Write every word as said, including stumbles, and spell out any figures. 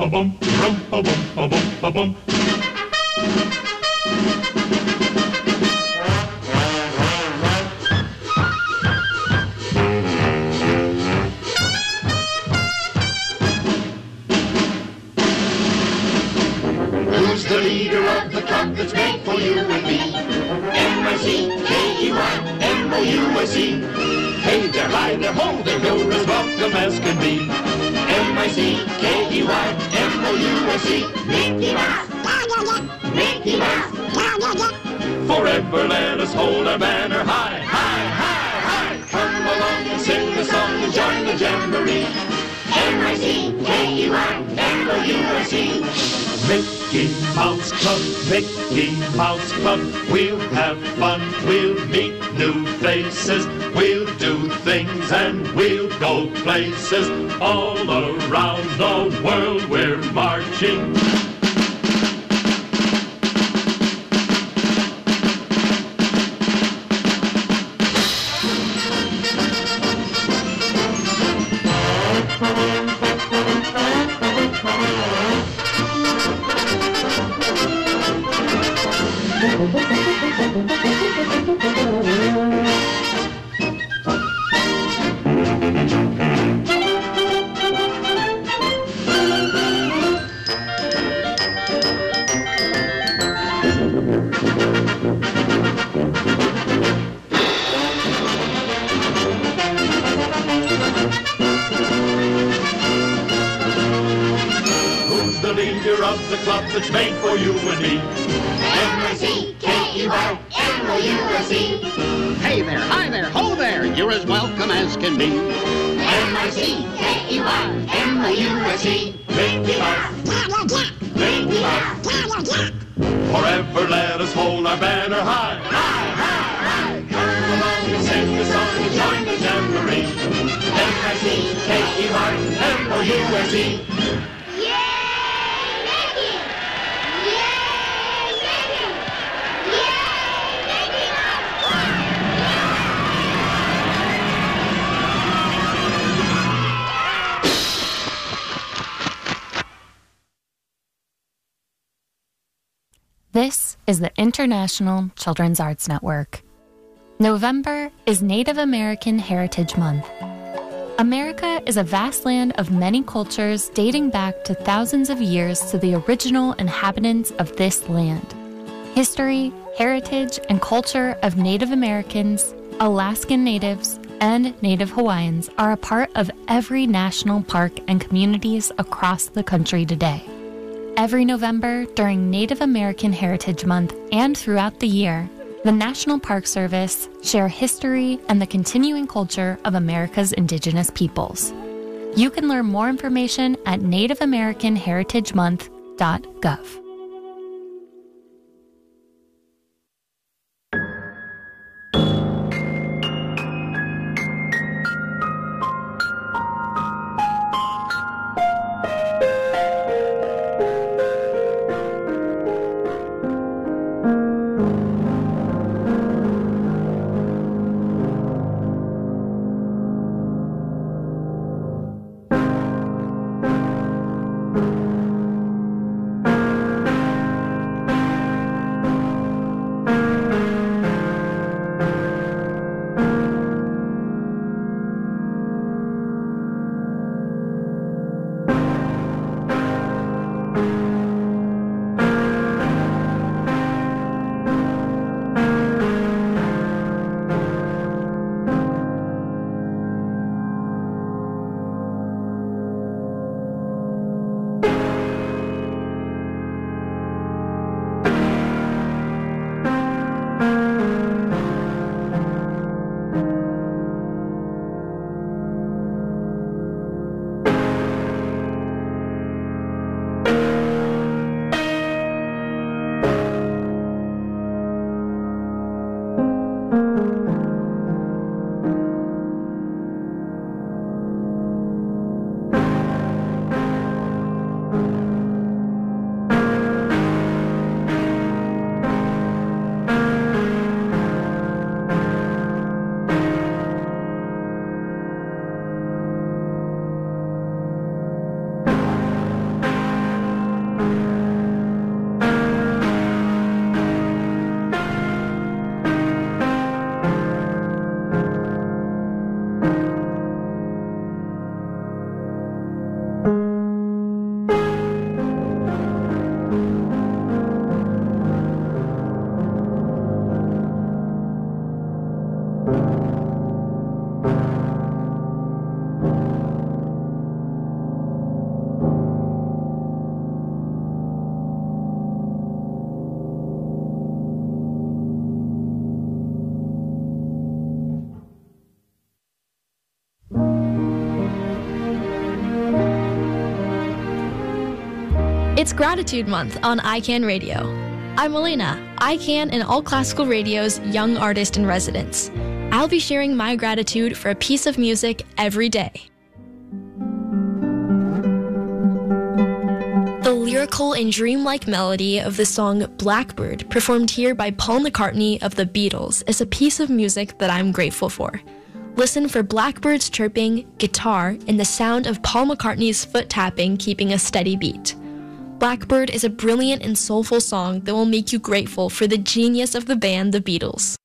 bum, rum a bum, a bum, a bum. Who's the leader of the club that's made for you and me? M I C K E Y M O U S E. Hey there, hi there, ho there, you're as welcome as can be. M I C K E Y M O U S E. Mickey Mouse, Mickey Mouse. Forever let us hold our banner high, high, high, high. Come along and sing the song and join the jamboree. M I C K E Y M O U S E. Mickey Mouse Club, Mickey Mouse Club. We'll have fun, we'll meet new faces. We'll do things and we'll go places. All around the world we're marching. Of the club that's made for you and me. M I C K E Y M O U S E. Hey there, hi there, ho there, you're as welcome as can be. M I C K E Y M O U S E. Mickey Mouse, Mickey Mouse. Forever let us hold our banner high, high, high, high. Come along and sing the song and join the jamboree. M I C K E Y M O U S E. This is the International Children's Arts Network. November is Native American Heritage Month. America is a vast land of many cultures dating back to thousands of years to the original inhabitants of this land. History, heritage, and culture of Native Americans, Alaskan Natives, and Native Hawaiians are a part of every national park and communities across the country today. Every November, during Native American Heritage Month and throughout the year, the National Park Service share history and the continuing culture of America's indigenous peoples. You can learn more information at native american heritage month dot gov. It's Gratitude Month on I CAN Radio. I'm Elena, I CAN and All Classical Radio's young artist in residence. I'll be sharing my gratitude for a piece of music every day. The lyrical and dreamlike melody of the song Blackbird, performed here by Paul McCartney of the Beatles, is a piece of music that I'm grateful for. Listen for blackbirds chirping, guitar, and the sound of Paul McCartney's foot tapping keeping a steady beat. Blackbird is a brilliant and soulful song that will make you grateful for the genius of the band The Beatles.